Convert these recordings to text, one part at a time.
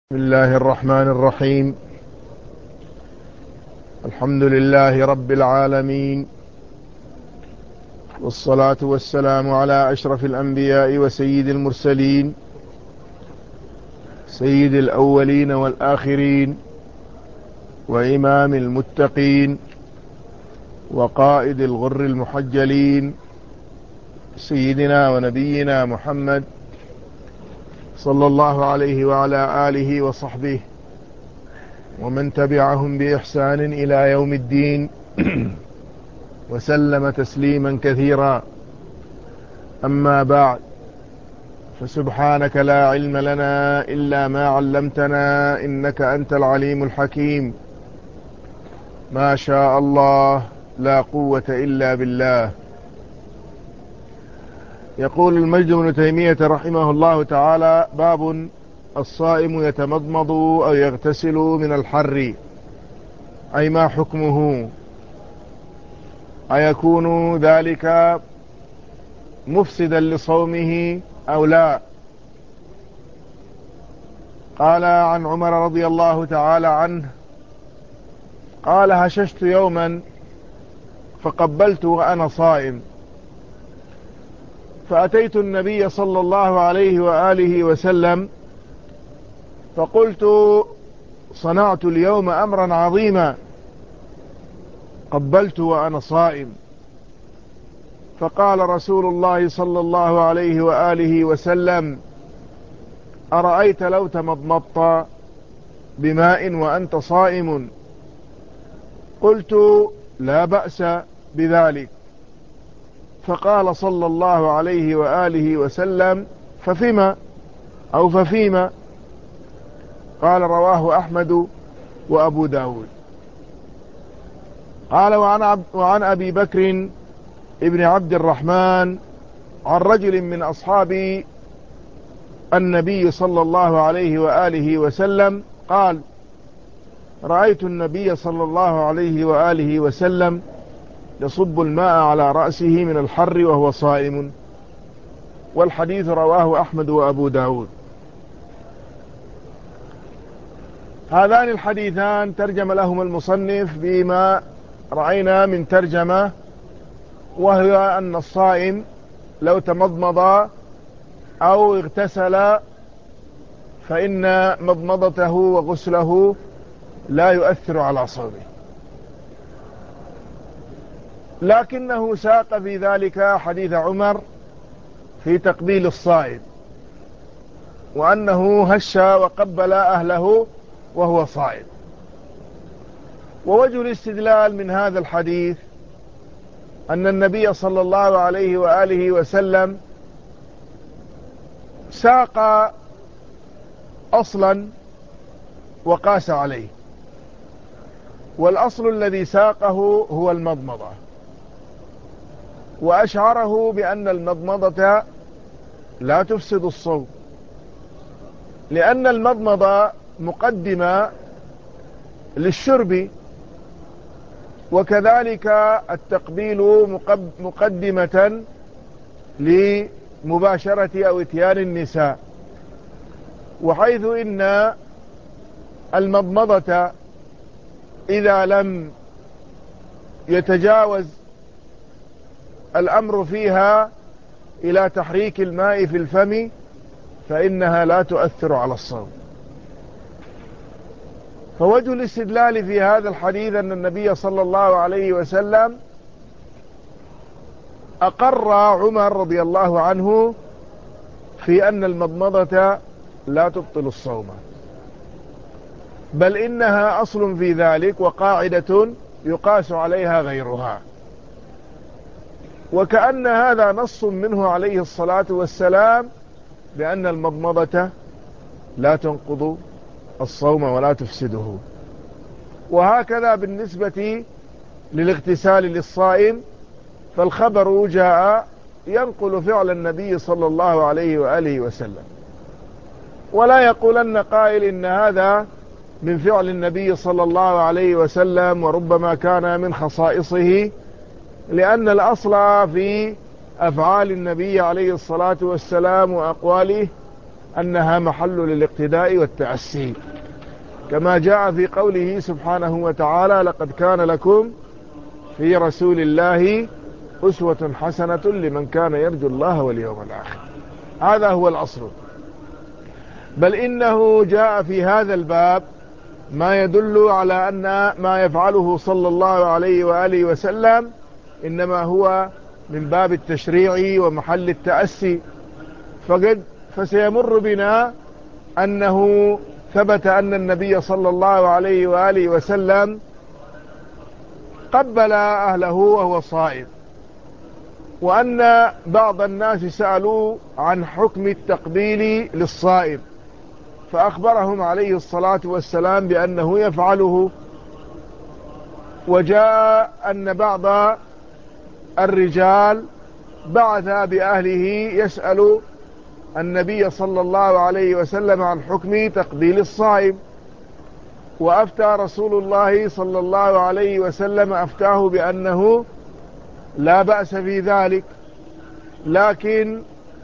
بسم الله الرحمن الرحيم. الحمد لله رب العالمين، والصلاة والسلام على أشرف الأنبياء وسيد المرسلين، سيد الأولين والآخرين، وإمام المتقين، وقائد الغر المحجلين، سيدنا ونبينا محمد صلى الله عليه وعلى آله وصحبه ومن تبعهم بإحسان إلى يوم الدين وسلم تسليما كثيرا. أما بعد، فسبحانك لا علم لنا إلا ما علمتنا، إنك أنت العليم الحكيم. ما شاء الله، لا قوة إلا بالله. يقول المجد بن تيمية رحمه الله تعالى: باب الصائم يتمضمض أو يغتسل من الحر، أي ما حكمه؟ أيكون ذلك مفسدا لصومه أو لا؟ قال عن عمر رضي الله تعالى عنه قال: هششت يوما فقبلت وأنا صائم، فأتيت النبي صلى الله عليه وآله وسلم فقلت: صنعت اليوم أمرا عظيما، قبلت وأنا صائم. فقال رسول الله صلى الله عليه وآله وسلم: أرأيت لو تمضمضت بماء وأنت صائم؟ قلت: لا بأس بذلك. فقال صلى الله عليه وآله وسلم: ففيما؟ قال: رواه أحمد وأبو داود. قال: وعن أبي بكر ابن عبد الرحمن عن رجل من أصحاب النبي صلى الله عليه وآله وسلم قال: رأيت النبي صلى الله عليه وآله وسلم يصب الماء على رأسه من الحر وهو صائم. والحديث رواه أحمد وأبو داود. هذان الحديثان ترجم لهم المصنف بما رأينا من ترجمة، وهي أن الصائم لو تمضمض أو اغتسل فإن مضمضته وغسله لا يؤثر على صومه، لكنه ساق في ذلك حديث عمر في تقبيل الصائم، وأنه هش وقبل أهله وهو صائم. ووجه الاستدلال من هذا الحديث أن النبي صلى الله عليه وآله وسلم ساق أصلا وقاس عليه، والأصل الذي ساقه هو المضمضة، وأشعره بأن المضمضة لا تفسد الصوم، لأن المضمضة مقدمة للشرب، وكذلك التقبيل مقدمة لمباشرة أو إتيان النساء، وحيث إن المضمضة إذا لم يتجاوز الأمر فيها إلى تحريك الماء في الفم فإنها لا تؤثر على الصوم. فوجه الاستدلال في هذا الحديث أن النبي صلى الله عليه وسلم أقر عمر رضي الله عنه في أن المضمضة لا تبطل الصوم، بل إنها أصل في ذلك وقاعدة يقاس عليها غيرها، وكأن هذا نص منه عليه الصلاة والسلام بأن المضمضة لا تنقض الصوم ولا تفسده. وهكذا بالنسبة للاغتسال للصائم، فالخبر جاء ينقل فعل النبي صلى الله عليه وآله وسلم، ولا يقولن قائل إن هذا من فعل النبي صلى الله عليه وسلم وربما كان من خصائصه، لأن الأصل في أفعال النبي عليه الصلاة والسلام وأقواله أنها محل للاقتداء والتأسي، كما جاء في قوله سبحانه وتعالى: لقد كان لكم في رسول الله أسوة حسنة لمن كان يرجو الله واليوم الآخر. هذا هو الأصل. بل إنه جاء في هذا الباب ما يدل على أن ما يفعله صلى الله عليه وآله وسلم إنما هو من باب التشريع ومحل التأسي. فسيمر بنا أنه ثبت أن النبي صلى الله عليه وآله وسلم قبل أهله وهو صائم، وأن بعض الناس سألوا عن حكم التقبيل للصائم، فأخبرهم عليه الصلاة والسلام بأنه يفعله. وجاء أن بعض الرجال بعث بأهله يسأل النبي صلى الله عليه وسلم عن حكم تقبيل الصائم، وأفتى رسول الله صلى الله عليه وسلم أفتاه بأنه لا بأس في ذلك. لكن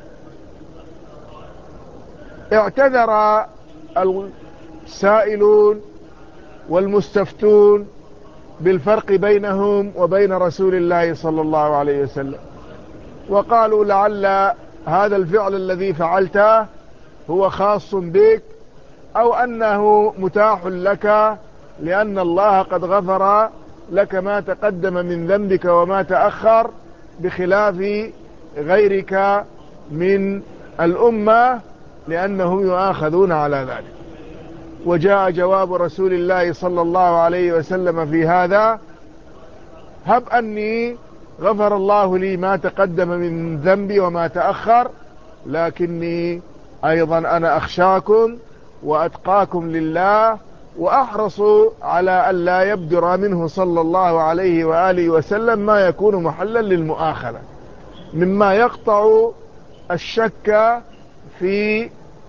اعتذر السائلون والمستفتون بالفرق بينهم وبين رسول الله صلى الله عليه وسلم، وقالوا: لعل هذا الفعل الذي فعلته هو خاص بك، أو أنه متاح لك لأن الله قد غفر لك ما تقدم من ذنبك وما تأخر، بخلاف غيرك من الأمة لأنهم يؤاخذون على ذلك. وجاء جواب رسول الله صلى الله عليه وسلم في هذا: هب أني غفر الله لي ما تقدم من ذنبي وما تأخر، لكني أيضا أنا أخشاكم وأتقاكم لله، وأحرص على أن لا يبدر منه صلى الله عليه وآله وسلم ما يكون محلا للمؤاخذة، مما يقطع الشك في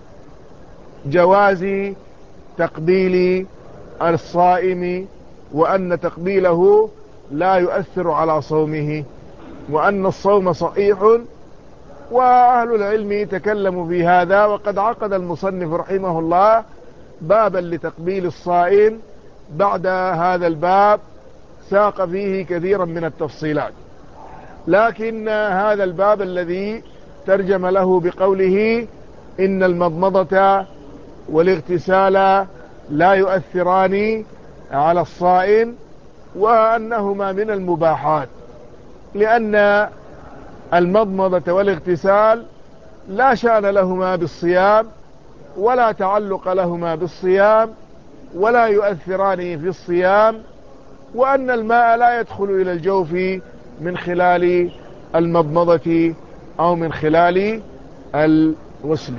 جواز تقبيل الصائم، وأن تقبيله لا يؤثر على صومه، وأن الصوم صحيح. وأهل العلم تكلموا في هذا، وقد عقد المصنف رحمه الله بابا لتقبيل الصائم بعد هذا الباب ساق فيه كثيرا من التفصيلات. لكن هذا الباب الذي ترجم له بقوله: إن المضمضة والاغتسال لا يؤثران على الصائم، وأنهما من المباحات، لأن المضمضة والاغتسال لا شأن لهما بالصيام ولا تعلق لهما بالصيام ولا يؤثران في الصيام، وأن الماء لا يدخل إلى الجوف من خلال المضمضة أو من خلال الغسل.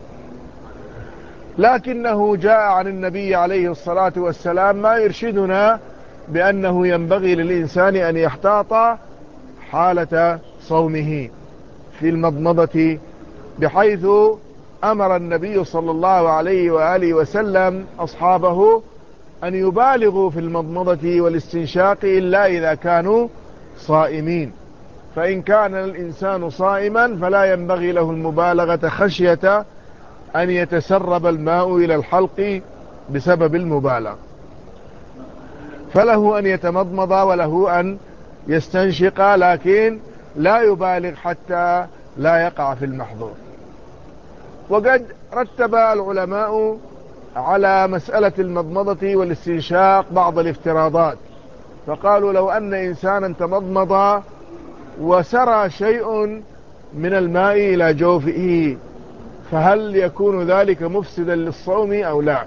لكنه جاء عن النبي عليه الصلاة والسلام ما يرشدنا بأنه ينبغي للإنسان أن يحتاط حالة صومه في المضمضة، بحيث أمر النبي صلى الله عليه وآله وسلم أصحابه أن يبالغوا في المضمضة والاستنشاق إلا إذا كانوا صائمين، فإن كان الإنسان صائما فلا ينبغي له المبالغة خشية أن يتسرب الماء إلى الحلق بسبب المبالغة، فله أن يتمضمض وله أن يستنشق، لكن لا يبالغ حتى لا يقع في المحظور. وقد رتب العلماء على مسألة المضمضة والاستنشاق بعض الافتراضات، فقالوا: لو أن إنسانا تمضمض وسرى شيء من الماء إلى جوفه، فهل يكون ذلك مفسدا للصوم أو لا؟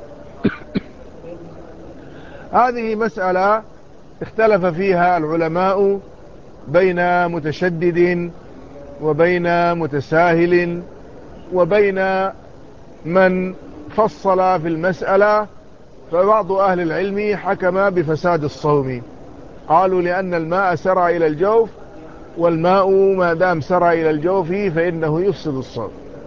هذه مسألة اختلف فيها العلماء بين متشدد وبين متساهل وبين من فصل في المسألة. فبعض أهل العلم حكم بفساد الصوم، قالوا: لأن الماء سرى إلى الجوف، والماء ما دام سرى إلى الجوف فإنه يفسد الصوم.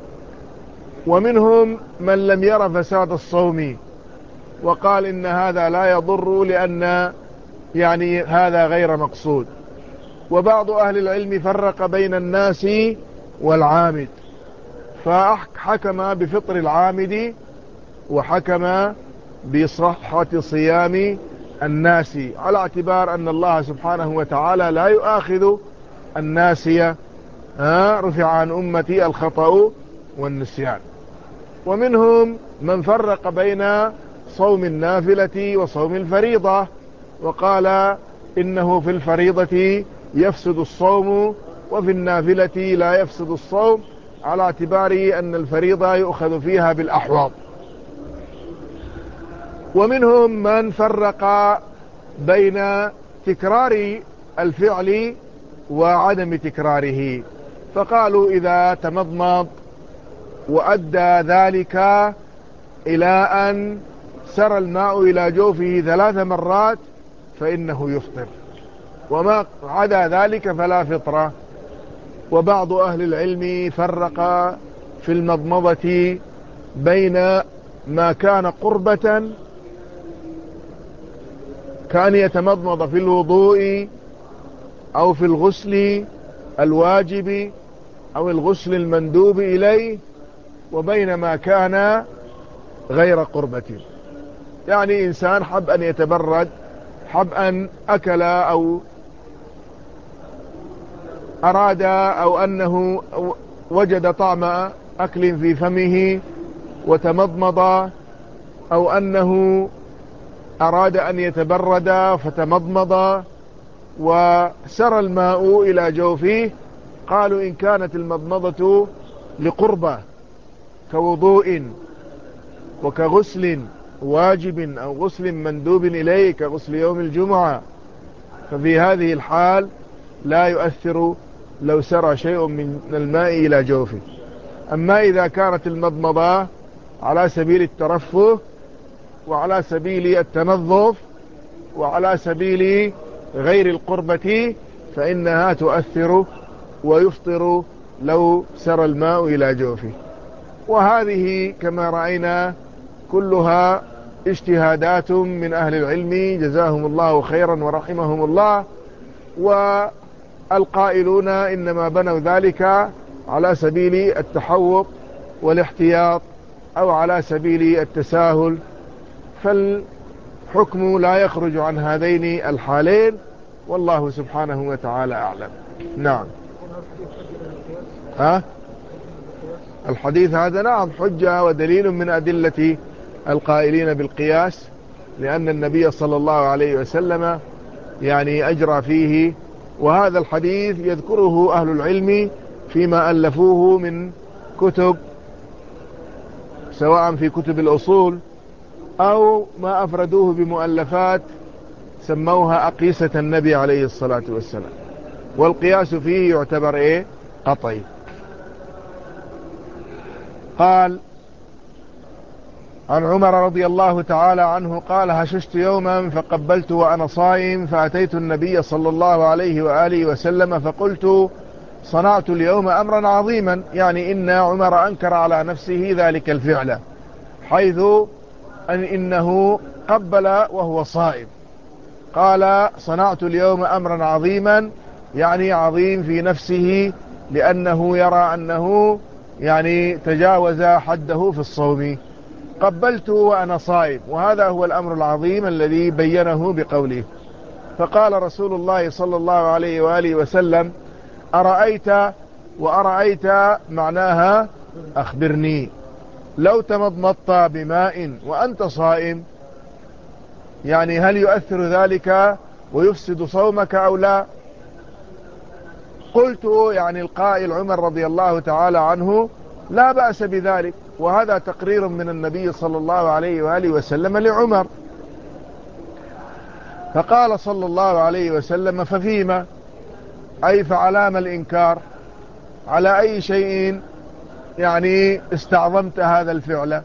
ومنهم من لم ير فساد الصوم وقال إن هذا لا يضر لأن هذا غير مقصود. وبعض أهل العلم فرق بين الناس والعامد، فحكم بفطر العامد وحكم بصحة صيام الناس، على اعتبار أن الله سبحانه وتعالى لا يؤاخذ الناسية، رفع عن أمتي الخطأ والنسيان. ومنهم من فرق بين صوم النافلة وصوم الفريضة، وقال إنه في الفريضة يفسد الصوم وفي النافلة لا يفسد الصوم، على اعتبار أن الفريضة يؤخذ فيها بالأحواض. ومنهم من فرق بين تكرار الفعل وعدم تكراره، فقالوا إذا تمضمض وأدى ذلك إلى أن سرى الماء إلى جوفه 3 مرات فإنه يفطر، وما عدا ذلك فلا فطرة. وبعض أهل العلم فرق في المضمضة بين ما كان قربة كان يتمضمض في الوضوء أو في الغسل الواجب أو الغسل المندوب إليه، وبين ما كان غير قربة. يعني إنسان حب أن يتبرد، حب أن أكل أو أراد أو أنه وجد طعم أكل في فمه وتمضمض، أو أنه أراد أن يتبرد فتمضمض وسرى الماء إلى جوفه، قالوا إن كانت المضمضة لقربة كوضوء وكغسل واجب أو غسل مندوب إليه كغسل يوم الجمعة، ففي هذه الحال لا يؤثر لو سرى شيء من الماء إلى جوفه. أما إذا كانت المضمضة على سبيل الترفه وعلى سبيل التنظف وعلى سبيل غير القربة فإنها تؤثر ويفطر لو سرى الماء إلى جوفه. وهذه كما رأينا كلها اجتهادات من أهل العلم جزاهم الله خيرا ورحمهم الله، والقائلون إنما بنوا ذلك على سبيل التحوط والاحتياط أو على سبيل التساهل، فالحكم لا يخرج عن هذين الحالين، والله سبحانه وتعالى أعلم. نعم. الحديث هذا نعم حجة ودليل من أدلة القائلين بالقياس، لأن النبي صلى الله عليه وسلم يعني أجرى فيه، وهذا الحديث يذكره أهل العلم فيما ألفوه من كتب، سواء في كتب الأصول أو ما أفردوه بمؤلفات سموها أقيسة النبي عليه الصلاة والسلام، والقياس فيه يعتبر قطعي. قال عن عمر رضي الله تعالى عنه قال هششت يوما فقبلت وأنا صائم، فأتيت النبي صلى الله عليه وآله وسلم فقلت صنعت اليوم أمرا عظيما، يعني إن عمر أنكر على نفسه ذلك الفعل، حيث إنه قبل وهو صائم. قال صنعت اليوم أمرا عظيما، يعني عظيم في نفسه، لأنه يرى أنه يعني تجاوز حده في الصوم. قبلت وأنا صائم، وهذا هو الأمر العظيم الذي بينه بقوله. فقال رسول الله صلى الله عليه وآله وسلم أرأيت، وأرأيت معناها أخبرني، لو تمضمضت بماء وأنت صائم، يعني هل يؤثر ذلك ويفسد صومك أو لا؟ قلت يعني القائل عمر رضي الله تعالى عنه لا بأس بذلك، وهذا تقرير من النبي صلى الله عليه وآله وسلم لعمر. فقال صلى الله عليه وسلم ففيما، أي فعلام الإنكار، على أي شيء يعني استعظمت هذا الفعل؟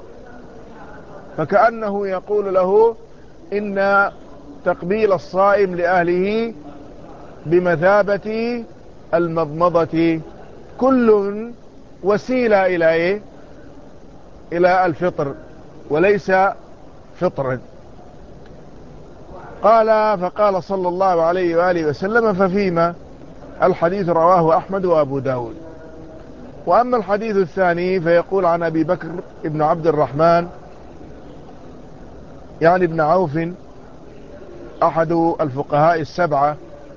فكأنه يقول له إن تقبيل الصائم لأهله بمثابة المضمضة، كل وسيلة إلى إلى الفطر وليس فطرا. قال فقال صلى الله عليه وآله وسلم ففيما، الحديث رواه أحمد وأبو داود. وأما الحديث الثاني فيقول عن أبي بكر ابن عبد الرحمن يعني ابن عوف أحد الفقهاء السبعة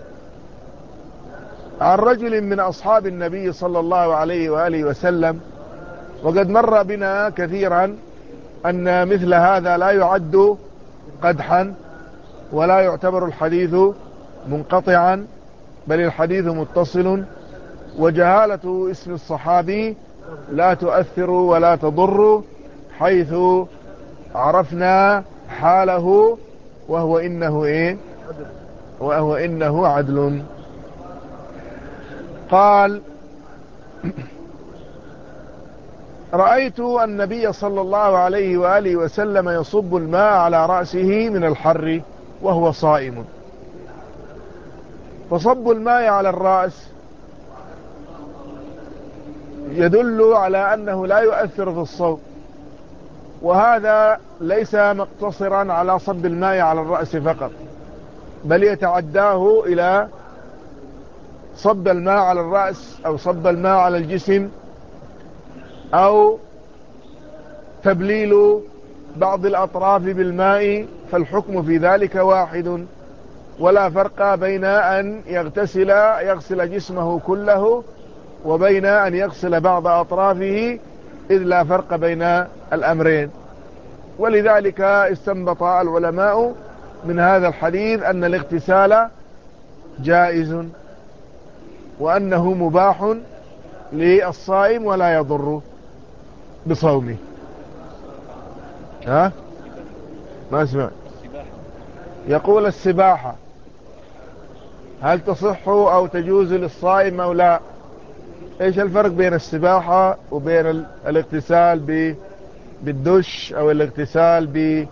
عن رجل من أصحاب النبي صلى الله عليه وآله وسلم. وقد مر بنا كثيرا أن مثل هذا لا يعد قدحا ولا يعتبر الحديث منقطعا، بل الحديث متصل، وجهالة اسم الصحابي لا تؤثر ولا تضر، حيث عرفنا حاله وهو إنه عدل. قال: رأيت النبي صلى الله عليه وآله وسلم يصب الماء على رأسه من الحر وهو صائم. فصب الماء على الرأس يدل على أنه لا يؤثر في الصوم، وهذا ليس مقتصرا على صب الماء على الرأس فقط، بل يتعداه إلى صب الماء على الرأس أو صب الماء على الجسم أو تبليل بعض الأطراف بالماء، فالحكم في ذلك واحد، ولا فرق بين أن يغسل جسمه كله وبين أن يغسل بعض أطرافه، إذ لا فرق بين الأمرين. ولذلك استنبط العلماء من هذا الحديث أن الاغتسال جائز وأنه مباح للصائم ولا يضر بصومه. ما اسمع. يقول: السباحة هل تصح أو تجوز للصائم أو لا؟ ايش الفرق بين السباحة وبين الاغتسال بالدش او الاغتسال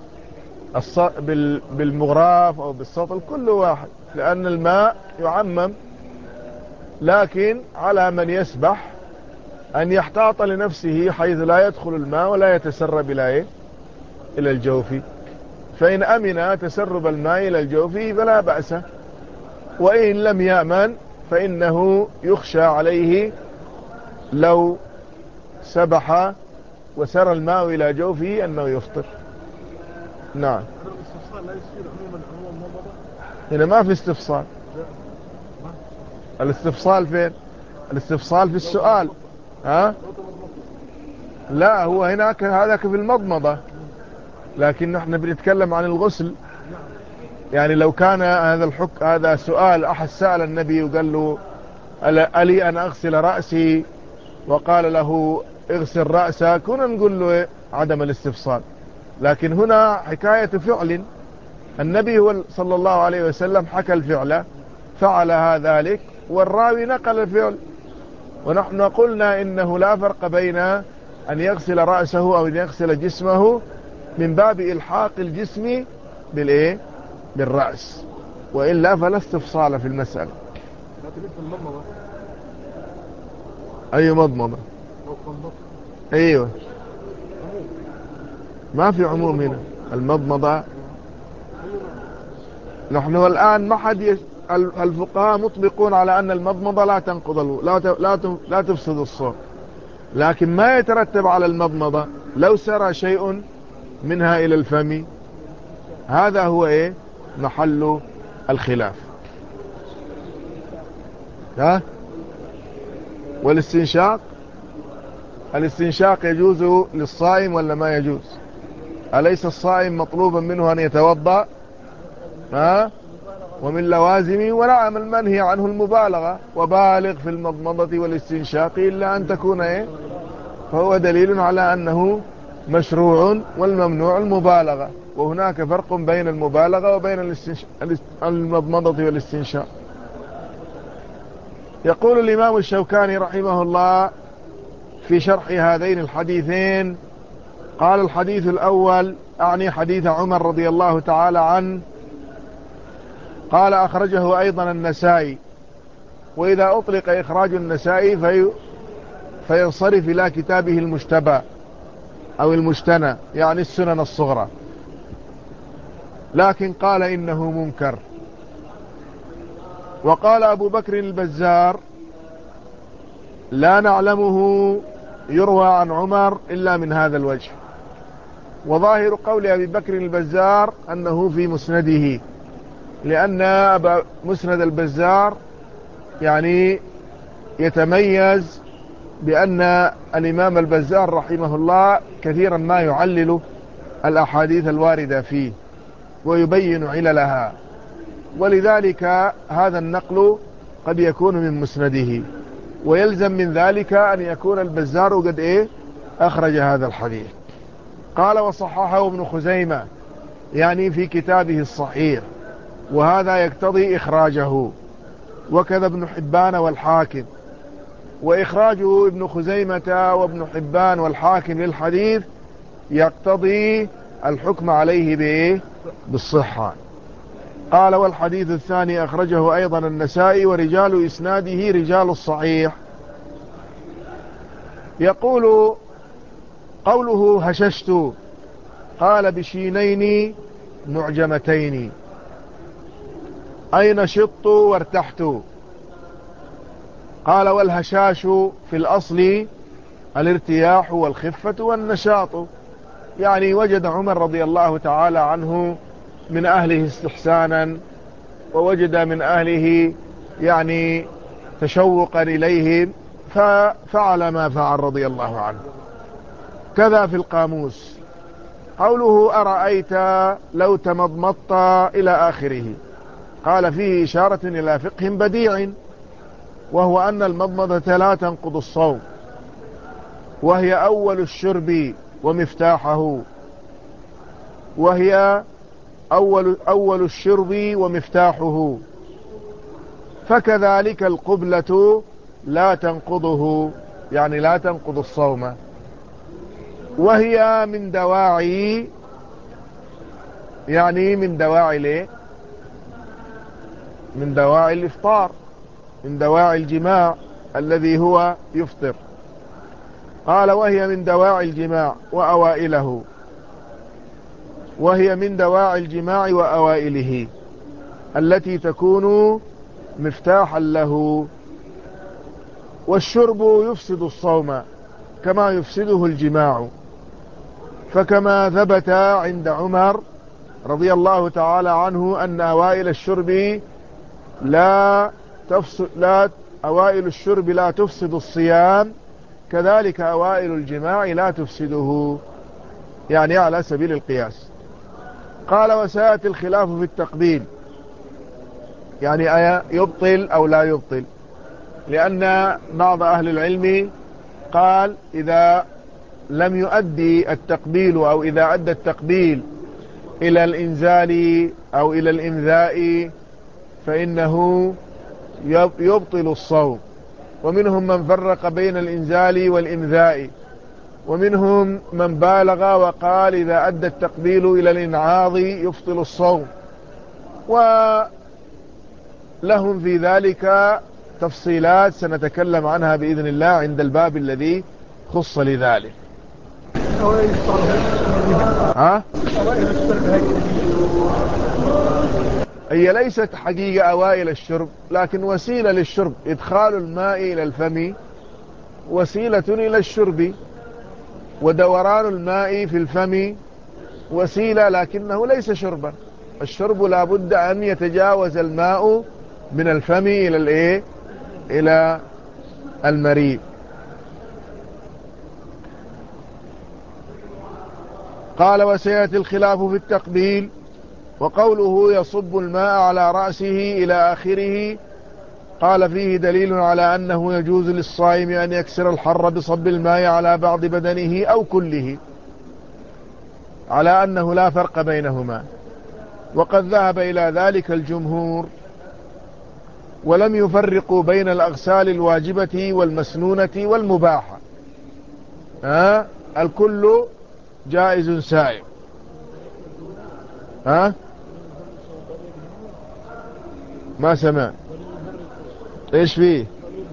بالمغراف او بالسطل؟ كل واحد، لان الماء يعمم، لكن على من يسبح ان يحتاط لنفسه حيث لا يدخل الماء ولا يتسرب الى الجوف، فان امن تسرب الماء الى الجوف فلا بأس، وان لم يأمن فانه يخشى عليه لو سبح وسر الماء إلى جوفه أنه يفطر. نعم. الاستفصال لا يصير عموما هنا ما في استفصال. الاستفصال فين؟ الاستفصال في السؤال. لا، هو هناك هذا في المضمضة، لكن نحن بنتكلم عن الغسل. يعني لو كان هذا سؤال، أحد سأل النبي وقال له: ألي أن أغسل رأسي؟ وقال له: اغسل رأسك، كنا نقول له عدم الاستفصال. لكن هنا حكاية فعل، النبي صلى الله عليه وسلم حكى الفعل، فعل ذلك، والراوي نقل الفعل، ونحن قلنا إنه لا فرق بين أن يغسل رأسه أو أن يغسل جسمه، من باب إلحاق الجسم بالرأس، وإلا فلا استفصال في المسألة. أي مضمضة؟ ايوه، ما في عموم هنا. المضمضة نحن الآن ما حد الفقهاء مطبقون على أن المضمضة لا تنقض لا تفسد الصوم، لكن ما يترتب على المضمضة لو سرى شيء منها إلى الفم، هذا هو محل الخلاف. والاستنشاق يجوز للصائم ولا ما يجوز؟ أليس الصائم مطلوبا منه أن يتوضأ؟ ومن لوازمه ونعم المنهي عنه المبالغة، وبالغ في المضمضة والاستنشاق إلا أن تكون فهو دليل على أنه مشروع، والممنوع المبالغة، وهناك فرق بين المبالغة وبين المضمضة والاستنشاق. يقول الإمام الشوكاني رحمه الله في شرح هذين الحديثين: قال: الحديث الأول، أعني حديث عمر رضي الله تعالى عنه، قال: أخرجه أيضا النسائي. وإذا أطلق إخراج النسائي فينصرف إلى كتابه المجتبى أو المجتنى، يعني السنن الصغرى، لكن قال إنه منكر. وقال أبو بكر البزار: لا نعلمه يروى عن عمر إلا من هذا الوجه. وظاهر قول أبي بكر البزار أنه في مسنده، لأن مسند البزار يعني يتميز بأن الإمام البزار رحمه الله كثيرا ما يعلل الأحاديث الواردة فيه ويبين عللها، ولذلك هذا النقل قد يكون من مسنده، ويلزم من ذلك أن يكون البزار قد أخرج هذا الحديث. قال وصححه ابن خزيمة يعني في كتابه الصحيح، وهذا يقتضي إخراجه، وكذا ابن حبان والحاكم. وإخراجه ابن خزيمة وابن حبان والحاكم للحديث يقتضي الحكم عليه بالصحة. قال والحديث الثاني أخرجه أيضا النسائي ورجال إسناده رجال الصحيح. يقول قوله هششت، قال بشينين معجمتين، أي نشطت وارتحت. قال والهشاش في الأصل الارتياح والخفة والنشاط، يعني وجد عمر رضي الله تعالى عنه من أهله استحسانا، ووجد من أهله يعني تشوقا إليهم، ففعل ما فعل رضي الله عنه. كذا في القاموس قوله أرأيت لو تمضمضت إلى آخره، قال فيه إشارة إلى فقه بديع، وهو أن المضمضة لا تنقض الصوم، وهي أول الشرب ومفتاحه، وهي أول الشرب ومفتاحه، فكذلك القبلة لا تنقضه، يعني لا تنقض الصوم، وهي من دواعي، يعني من دواعي ليه؟ من دواعي الإفطار، من دواعي الجماع الذي هو يفطر. قال وهي من دواعي الجماع وأوائله، وهي من دواعي الجماع وأوائله التي تكون مفتاحا له. والشرب يفسد الصوم كما يفسده الجماع، فكما ثبت عند عمر رضي الله تعالى عنه أن أوائل الشرب أوائل الشرب لا تفسد الصيام، كذلك أوائل الجماع لا تفسده، يعني على سبيل القياس. قال وسيأتي الخلاف في التقبيل، يعني يبطل أو لا يبطل، لأن بعض أهل العلم قال إذا لم يؤدي التقبيل، أو إذا أدى التقبيل إلى الإنزال أو إلى الإنذاء فإنه يبطل الصوم. ومنهم من فرق بين الإنزال والإنذاء، ومنهم من بالغ وقال إذا أدى التقبيل إلى الإنعاض يبطل الصوم، ولهم في ذلك تفصيلات سنتكلم عنها بإذن الله عند الباب الذي خص لذلك. هي ليست حقيقة أوائل الشرب، لكن وسيلة للشرب. إدخال الماء إلى الفم وسيلة إلى الشرب، ودوران الماء في الفم وسيلة، لكنه ليس شربا. الشرب لا بد أن يتجاوز الماء من الفم إلى المريء. قال وسيأتي الخلاف في التقبيل. وقوله يصب الماء على رأسه إلى آخره، قال فيه دليل على أنه يجوز للصائم أن يكسر الحر بصب الماء على بعض بدنه أو كله، على أنه لا فرق بينهما، وقد ذهب إلى ذلك الجمهور، ولم يفرقوا بين الأغسال الواجبة والمسنونة والمباحة. الكل جائز سائغ. ما سمع ايش فيه؟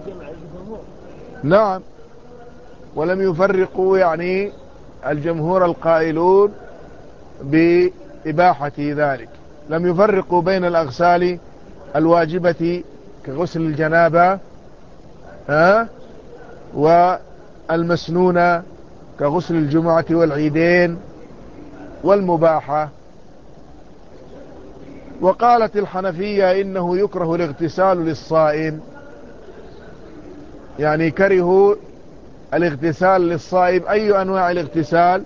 نعم، ولم يفرقوا، يعني الجمهور القائلون بإباحة ذلك لم يفرقوا بين الأغسال الواجبة كغسل الجنابة والمسنونة كغسل الجمعة والعيدين والمباحة. وقالت الحنفية إنه يكره الاغتسال للصائم، يعني كرهوا الاغتسال للصائم. أي أنواع الاغتسال؟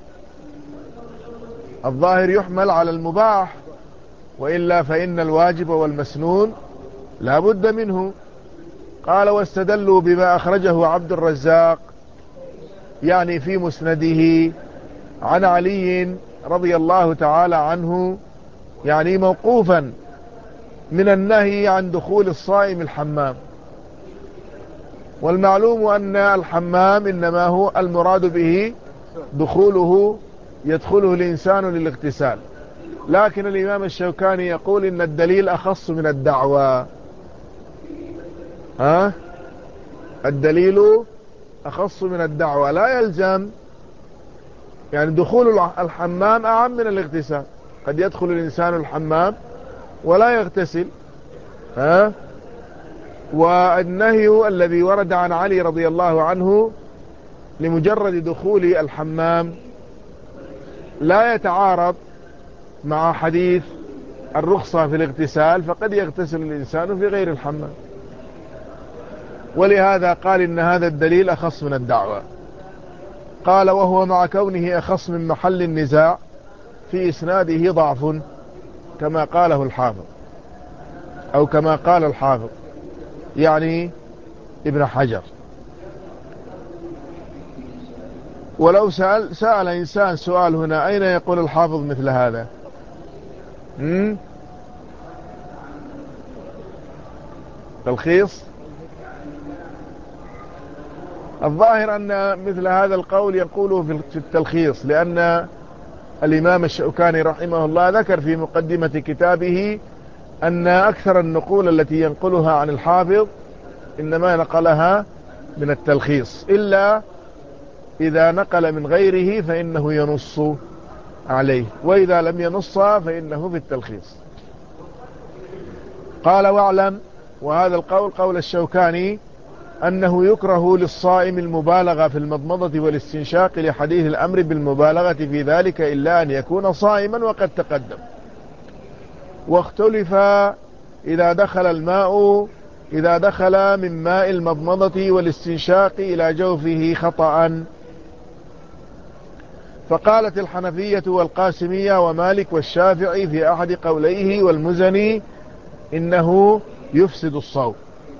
الظاهر يحمل على المباح، وإلا فإن الواجب والمسنون لا بد منه. قال واستدلوا بما أخرجه عبد الرزاق يعني في مسنده عن علي رضي الله تعالى عنه، يعني موقوفا، من النهي عن دخول الصائم الحمام. والمعلوم أن الحمام إنما هو المراد به دخوله، يدخله الإنسان للاغتسال. لكن الإمام الشوكاني يقول إن الدليل أخص من الدعوة. الدليل أخص من الدعوة، لا يلزم، يعني دخول الحمام أعم من الاغتسال. قد يدخل الإنسان الحمام ولا يغتسل. والنهي الذي ورد عن علي رضي الله عنه لمجرد دخول الحمام لا يتعارض مع حديث الرخصة في الاغتسال، فقد يغتسل الإنسان في غير الحمام. ولهذا قال إن هذا الدليل أخص من الدعوة. قال وهو مع كونه أخص من محل النزاع في إسناده ضعف، كما قاله الحافظ، أو كما قال الحافظ يعني ابن حجر. ولو سأل إنسان سؤال هنا، أين يقول الحافظ مثل هذا؟ تلخيص. الظاهر أن مثل هذا القول يقوله في التلخيص، لأن الإمام الشوكاني رحمه الله ذكر في مقدمة كتابه أن أكثر النقول التي ينقلها عن الحافظ إنما نقلها من التلخيص، إلا إذا نقل من غيره فإنه ينص عليه، وإذا لم ينص فإنه في التلخيص. قال واعلم، وهذا القول قول الشوكاني، أنه يكره للصائم المبالغة في المضمضة والاستنشاق لحديث الأمر بالمبالغة في ذلك إلا أن يكون صائما، وقد تقدم. واختلف إذا دخل من ماء المضمضة والاستنشاق إلى جوفه خطأ. فقالت الحنفية والقاسمية ومالك والشافعي في أحد قوليه والمزني إنه يفسد الصوم.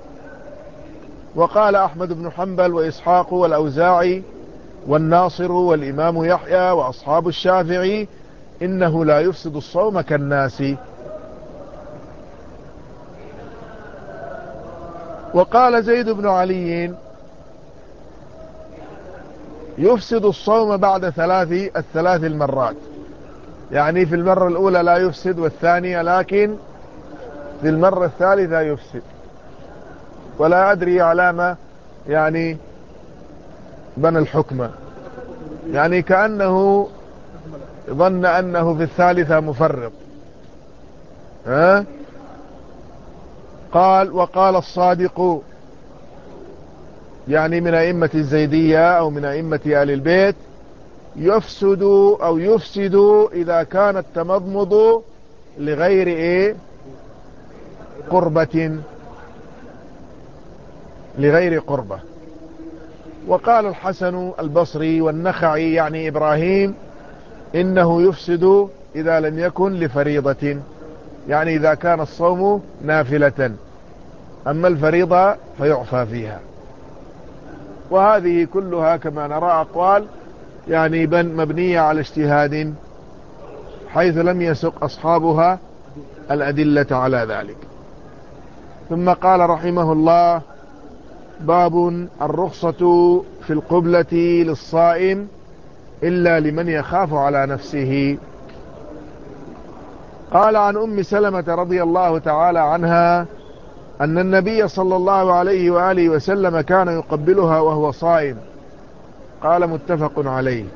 وقال أحمد بن حنبل وإسحاق والأوزاعي والناصر والإمام يحيى وأصحاب الشافعي إنه لا يفسد الصوم كالناس. وقال زيد بن علي يفسد الصوم بعد الثلاث المرات، يعني في المرة الأولى لا يفسد والثانية، لكن في المرة الثالثة يفسد. ولا أدري علامة يعني بنى الحكمة، يعني كأنه ظن أنه في الثالثة مفرط. قال وقال الصادق، يعني من أئمة الزيدية أو من أئمة آل البيت، يفسد أو يفسد إذا كان التمضمض لغير قربة، لغير قربة. وقال الحسن البصري والنخعي يعني إبراهيم إنه يفسد إذا لم يكن لفريضة، يعني إذا كان الصوم نافلة، أما الفريضة فيعفى فيها. وهذه كلها كما نرى أقوال يعني مبنية على اجتهاد، حيث لم يسق أصحابها الأدلة على ذلك. ثم قال رحمه الله باب الرخصة في القبلة للصائم إلا لمن يخاف على نفسه. قال عن أم سلمة رضي الله تعالى عنها أن النبي صلى الله عليه وآله وسلم كان يقبلها وهو صائم. قال متفق عليه.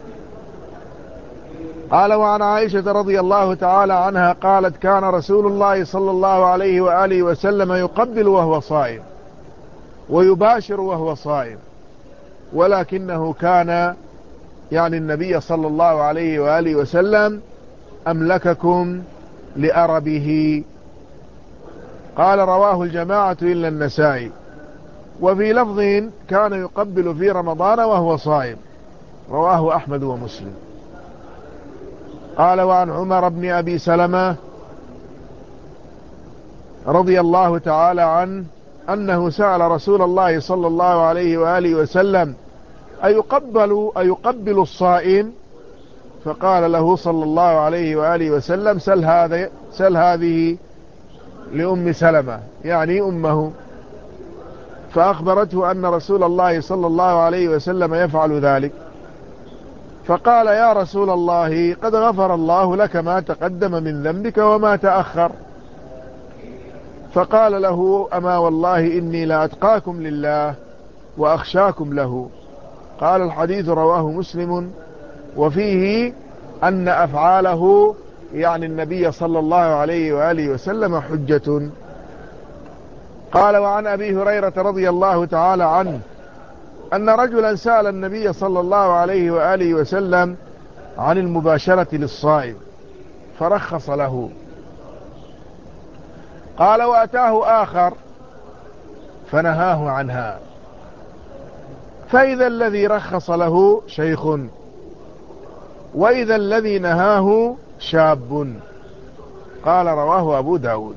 قال وعن عائشة رضي الله تعالى عنها قالت كان رسول الله صلى الله عليه وآله وسلم يقبل وهو صائم ويباشر وهو صائم. ولكنه كان يعني النبي صلى الله عليه وآله وسلم أملككم لأربه. قال رواه الجماعة إلا النسائي. وفي لفظ كان يقبل في رمضان وهو صائم، رواه أحمد ومسلم. قال وعن عمر بن أبي سلمة رضي الله تعالى عنه أنه سأل رسول الله صلى الله عليه وآله وسلم أيقبل الصائم؟ فقال له صلى الله عليه وآله وسلم سل هذه لأم سلمة، يعني أمه. فأخبرته أن رسول الله صلى الله عليه وسلم يفعل ذلك، فقال يا رسول الله قد غفر الله لك ما تقدم من ذنبك وما تأخر. فقال له أما والله إني لأتقاكم لله وأخشاكم له. قال الحديث رواه مسلم، وفيه أن أفعاله يعني النبي صلى الله عليه وآله وسلم حجة. قال وعن أبي هريرة رضي الله تعالى عنه أن رجلا سأل النبي صلى الله عليه وآله وسلم عن المباشرة للصائم فرخص له. قال وأتاه آخر فنهاه عنها، فإذا الذي رخص له شيخ وإذا الذي نهاه شاب. قال رواه أبو داود.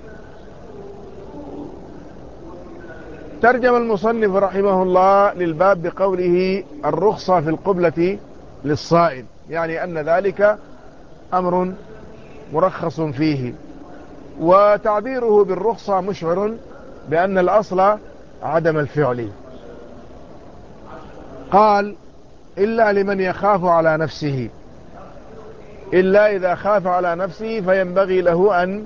ترجم المصنف رحمه الله للباب بقوله الرخصة في القبلة للصائم، يعني أن ذلك أمر مرخص فيه، وتعبيره بالرخصة مشعر بأن الأصل عدم الفعل. قال إلا لمن يخاف على نفسه، إلا إذا خاف على نفسه فينبغي له أن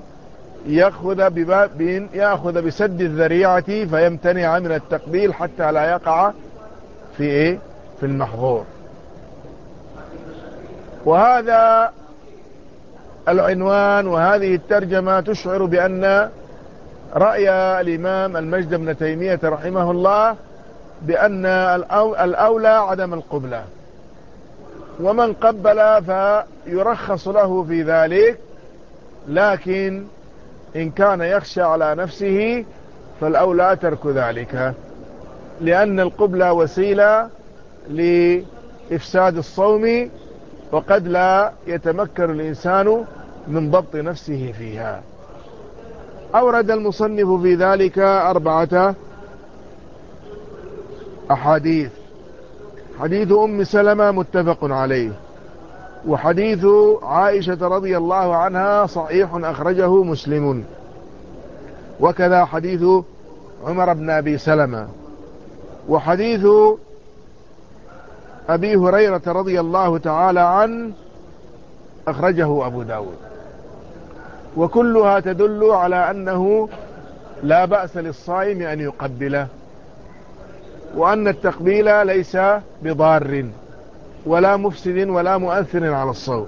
يأخذ بسد الذريعة فيمتنع من التقبيل حتى لا يقع في المحظور. وهذا العنوان وهذه الترجمة تشعر بأن رأي الإمام المجد بن تيمية رحمه الله بأن الأولى عدم القبلة، ومن قبل فيرخص له في ذلك، لكن إن كان يخشى على نفسه فالأولى ترك ذلك، لأن القبلة وسيلة لإفساد الصوم، وقد لا يتمكن الإنسان من ضبط نفسه فيها. أورد المصنف في ذلك 4 أحاديث. حديث أم سلمة متفق عليه، وحديث عائشة رضي الله عنها صحيح أخرجه مسلم، وكذا حديث عمر بن أبي سلمة، وحديث أبي هريرة رضي الله تعالى عنه أخرجه أبو داود، وكلها تدل على أنه لا بأس للصائم أن يقبله، وأن التقبيل ليس بضار ولا مفسد ولا مؤثر على الصوم.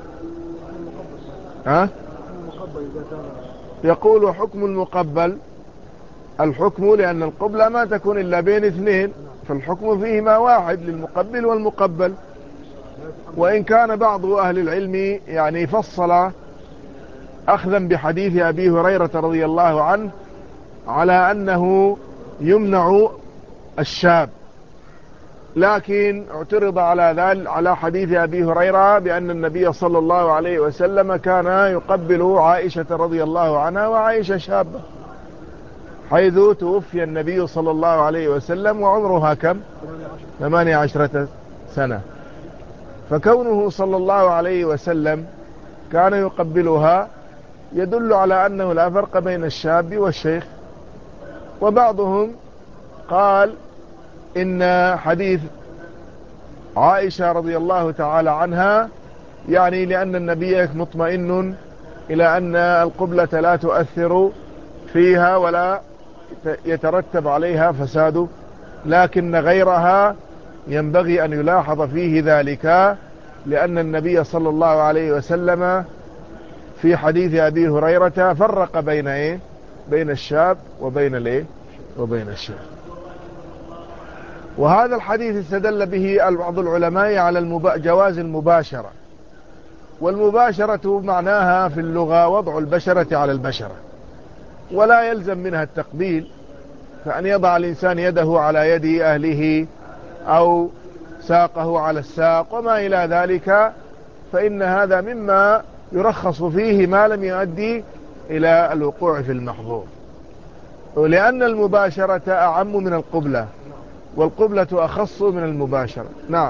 يقول حكم المقبل، الحكم لأن القبلة ما تكون إلا بين 2، فالحكم فيهما واحد للمقبل والمقبل. وإن كان بعض أهل العلم يعني فصل أخذا بحديث أبي هريرة رضي الله عنه على أنه يمنع الشاب، لكن اعترض على ذلك على حديث أبي هريرة بأن النبي صلى الله عليه وسلم كان يقبل عائشة رضي الله عنها وعائشة شابة، حيث توفي النبي صلى الله عليه وسلم وعمرها كم؟ 18 سنة. فكونه صلى الله عليه وسلم كان يقبلها يدل على أنه لا فرق بين الشاب والشيخ. وبعضهم قال إن حديث عائشة رضي الله تعالى عنها يعني لأن النبي مطمئن إلى أن القبلة لا تؤثر فيها ولا يترتب عليها فساد، لكن غيرها ينبغي أن يلاحظ فيه ذلك، لأن النبي صلى الله عليه وسلم في حديث أبي هريرة فرق بين الشاب وبين الشيخ. وهذا الحديث استدل به بعض العلماء على جواز المباشرة، والمباشرة معناها في اللغة وضع البشرة على البشرة، ولا يلزم منها التقبيل، فأن يضع الإنسان يده على يد أهله أو ساقه على الساق وما إلى ذلك، فإن هذا مما يرخص فيه ما لم يؤدي إلى الوقوع في المحظور، ولأن المباشرة أعم من القبلة، والقبلة أخص من المباشرة. نعم.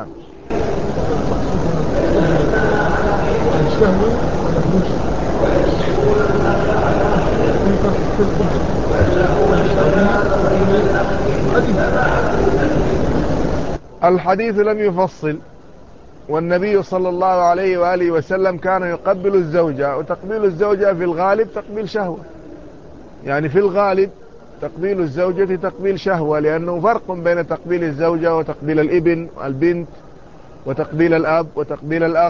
الحديث لم يفصل، والنبي صلى الله عليه وآله وسلم كان يقبل الزوجة، وتقبيل الزوجة في الغالب تقبيل شهوة، يعني في الغالب تقبيل الزوجة تقبيل شهوة، لأنه فرق بين تقبيل الزوجة وتقبيل الابن والبنت وتقبيل الأب وتقبيل الأخ.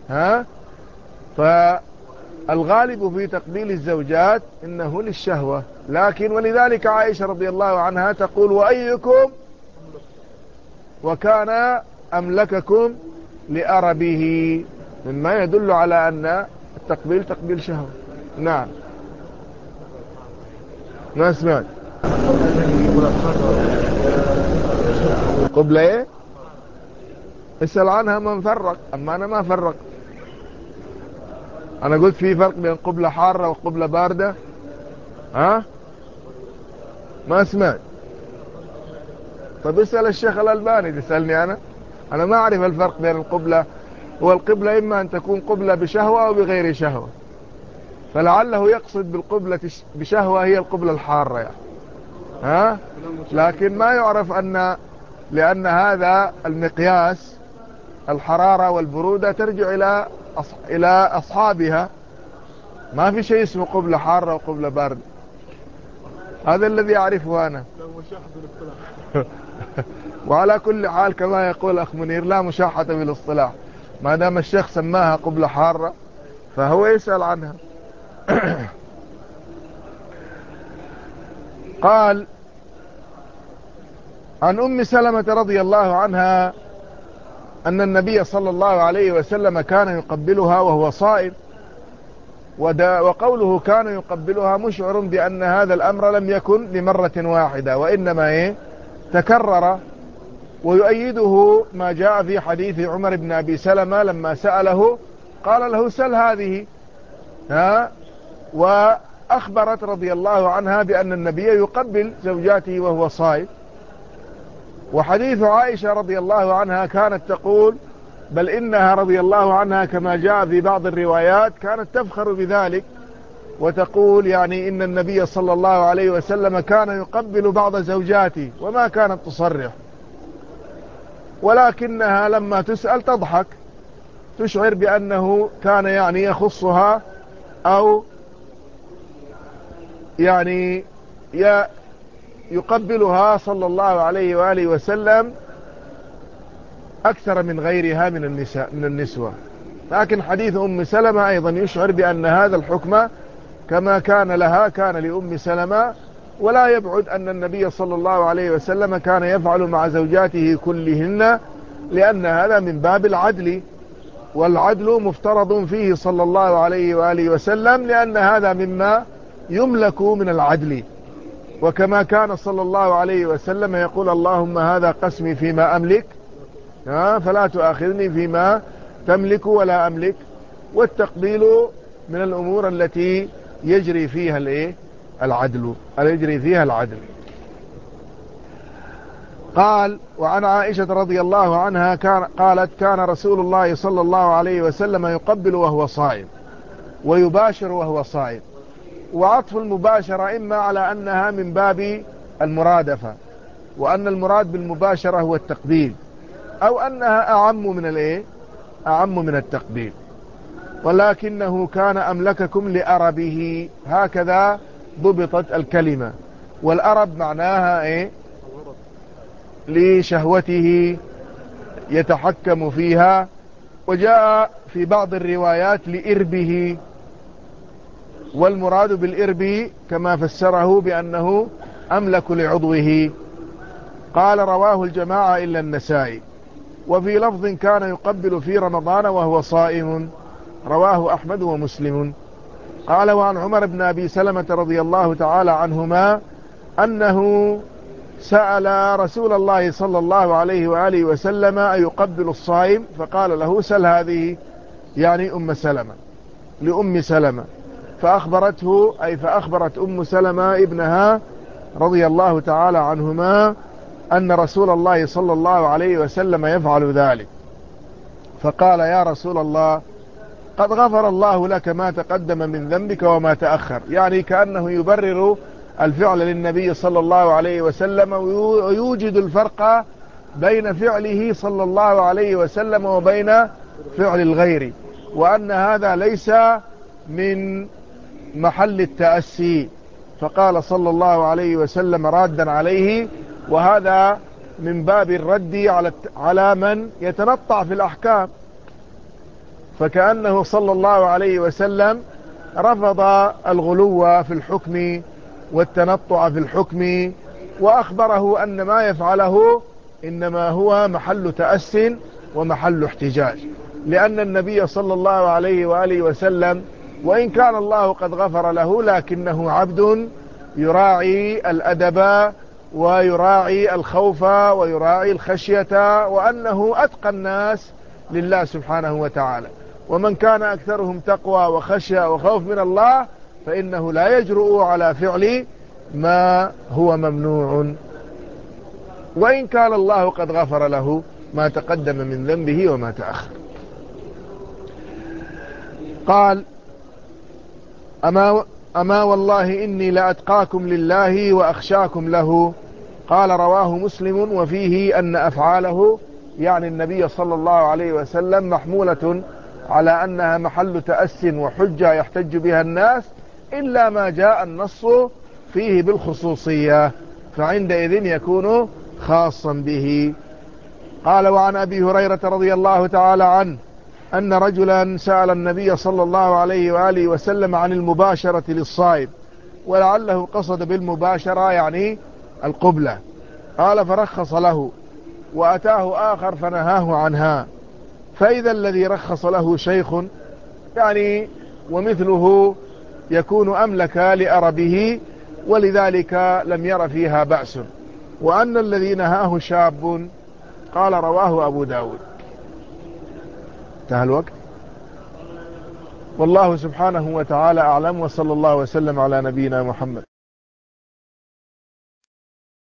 فالغالب في تقبيل الزوجات إنه للشهوة، لكن ولذلك عائشة رضي الله عنها تقول: وأيكم وكان أملككم لأربه، مما يدل على أن التقبيل تقبيل شهوة. نعم. ما سمعت قبلة ايه؟ اسأل عنها من فرق، اما انا ما فرق. انا قلت في فرق بين قبلة حارة وقبلة باردة. ما سمعت. طب اسأل الشيخ الألباني، تسألني انا ما اعرف الفرق بين القبلة. والقبلة اما ان تكون قبلة بشهوة او بغير شهوة، فلعله يقصد بالقبلة بشهوة هي القبلة الحارة يعني. لكن ما يعرف لأن هذا المقياس الحرارة والبرودة ترجع إلى أصحابها، ما في شيء اسمه قبلة حارة وقبلة باردة. هذا الذي أعرفه أنا. وعلى كل حال كما يقول أخ منير: لا مشاحة بالاصطلاح، ما دام الشيخ سماها قبلة حارة فهو يسأل عنها. قال: عن أم سلمة رضي الله عنها أن النبي صلى الله عليه وسلم كان يقبلها وهو صائم، وقوله كان يقبلها مشعر بأن هذا الأمر لم يكن لمرة واحدة، وإنما تكرر، ويؤيده ما جاء في حديث عمر بن أبي سلمة لما سأله قال له: سل هذه. وأخبرت رضي الله عنها بأن النبي يقبل زوجاته وهو صائم. وحديث عائشة رضي الله عنها كانت تقول: بل إنها رضي الله عنها كما جاء في بعض الروايات كانت تفخر بذلك، وتقول يعني إن النبي صلى الله عليه وسلم كان يقبل بعض زوجاته، وما كانت تصرح، ولكنها لما تسأل تضحك، تشعر بأنه كان يعني يخصها، أو يعني يقبلها صلى الله عليه وآله وسلم أكثر من غيرها من النسوة. لكن حديث أم سلمة أيضا يشعر بأن هذا الحكم كما كان لها كان لأم سلمة، ولا يبعد أن النبي صلى الله عليه وسلم كان يفعل مع زوجاته كلهن، لأن هذا من باب العدل، والعدل مفترض فيه صلى الله عليه وآله وسلم، لأن هذا مما يملك من العدل. وكما كان صلى الله عليه وسلم يقول: اللهم هذا قسمي فيما أملك فلا تؤاخذني فيما تملك ولا أملك. والتقبيل من الأمور التي يجري فيها العدل. قال: وعن عائشة رضي الله عنها قالت: كان رسول الله صلى الله عليه وسلم يقبل وهو صائم ويباشر وهو صائم. وعطف المباشرة إما على أنها من باب المرادفة، وأن المراد بالمباشرة هو التقبيل، أو أنها أعم من التقبيل. ولكنه كان أملككم لأربه، هكذا ضبطت الكلمة. والأرب معناها لشهوته يتحكم فيها. وجاء في بعض الروايات لإربه، والمراد بالإرب كما فسره بأنه أملك لعضوه. قال رواه الجماعة إلا النسائي. وفي لفظ كان يقبل في رمضان وهو صائم، رواه أحمد ومسلم. قال وعن عمر بن أبي سلمة رضي الله تعالى عنهما أنه سأل رسول الله صلى الله عليه وآله وسلم أيقبل الصائم؟ فقال له سل هذه، يعني أم سلمة، لأم سلمة، فأخبرته، أي فأخبرت أم سلمة ابنها رضي الله تعالى عنهما أن رسول الله صلى الله عليه وسلم يفعل ذلك. فقال يا رسول الله قد غفر الله لك ما تقدم من ذنبك وما تأخر، يعني كأنه يبرر الفعل للنبي صلى الله عليه وسلم، ويوجد الفرق بين فعله صلى الله عليه وسلم وبين فعل الغير، وأن هذا ليس من محل التأسي. فقال صلى الله عليه وسلم رادا عليه، وهذا من باب الرد على من يتنطع في الأحكام، فكأنه صلى الله عليه وسلم رفض الغلو في الحكم والتنطع في الحكم، وأخبره أن ما يفعله إنما هو محل تأس ومحل احتجاج، لأن النبي صلى الله عليه وآله وسلم وإن كان الله قد غفر له لكنه عبد يراعي الأدب ويراعي الخوف ويراعي الخشية، وأنه أتقى الناس لله سبحانه وتعالى، ومن كان أكثرهم تقوى وخشية وخوف من الله فإنه لا يجرؤ على فعل ما هو ممنوع، وإن كان الله قد غفر له ما تقدم من ذنبه وما تأخر. قال أما والله إني لأتقاكم لله وأخشاكم له. قال رواه مسلم. وفيه أن أفعاله، يعني النبي صلى الله عليه وسلم، محمولة على أنها محل تأس وحجة يحتج بها الناس، إلا ما جاء النص فيه بالخصوصية، فعندئذ يكون خاصا به. قال وعن أبي هريرة رضي الله تعالى عنه أن رجلا سأل النبي صلى الله عليه وآله وسلم عن المباشرة للصائم، ولعله قصد بالمباشرة يعني القبلة، قال فرخص له، وأتاه آخر فنهاه عنها، فإذا الذي رخص له شيخ، يعني ومثله يكون أملك لأربه ولذلك لم ير فيها بأس، وأن الذي نهاه شاب. قال رواه أبو داود. انتهى الوقت. والله سبحانه وتعالى أعلم، وصلى الله وسلم على نبينا محمد.